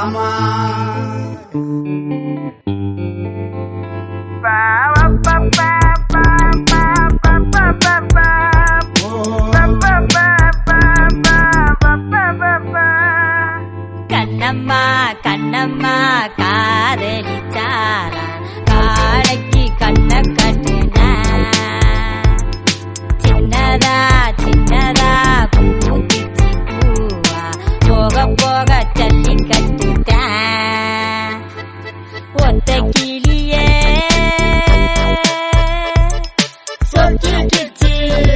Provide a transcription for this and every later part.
கண்ணம்மா கண்ணம்மா காதலிச்சாரா காளைக்கு கண்ண கட்டுனா சின்னதா சின்னதா பூத்திச்சு பூவா போக போக சல்லி கட்டுட்டேன் ஒத்த கிளியே சொக்கிக்கிச்சு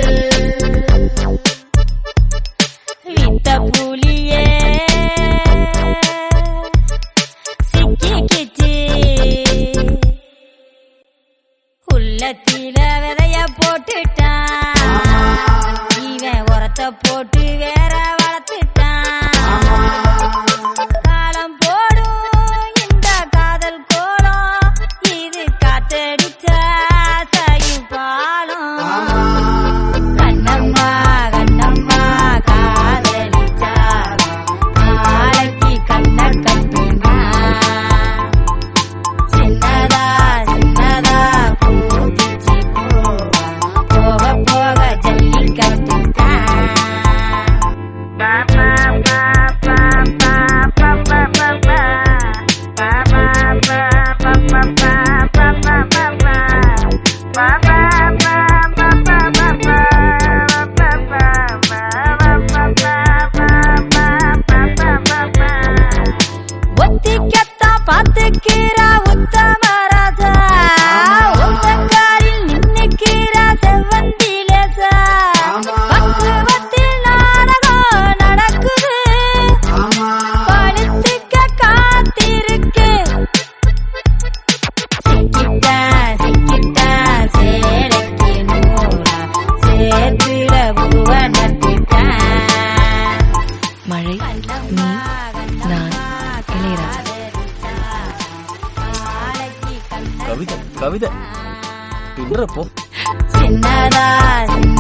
வித்த புலியே உள்ளத்தில விதைய போட்டுட்டான் இவன் உரத்த போட்டு வேற வளர்த்துட்டான் காலம் போடும் இந்த காதல் கோலம் இது காத்தடிச்சா சாயும் பாலம் கண்ணம்மா கண்ணம்மா காதலிச்சா நாளைக்கு கண்ண கட்டுனா சின்னதா சின்னதா பூத்திச்சு போக போக ஜல்லி கட்டுட்டான் ஒத்திக்கத்தான் பார்த்துக்கிறா உத்தமராஜா உத்தங்காரில் நின்னுக்கிறா செவ்வந்திலேசா பக்குவத்தில் நாடகம் நடக்குது பழுத்துக்க காத்திருக்கு சிக்கிட்டா சிக்கிட்டா சேலைக்கு நூறா சேத்துல பூவ நட்டுட்டான் மழை நீ நான் இளையராஜா. கவிதை கவிதை பின்றப்போ சின்னதா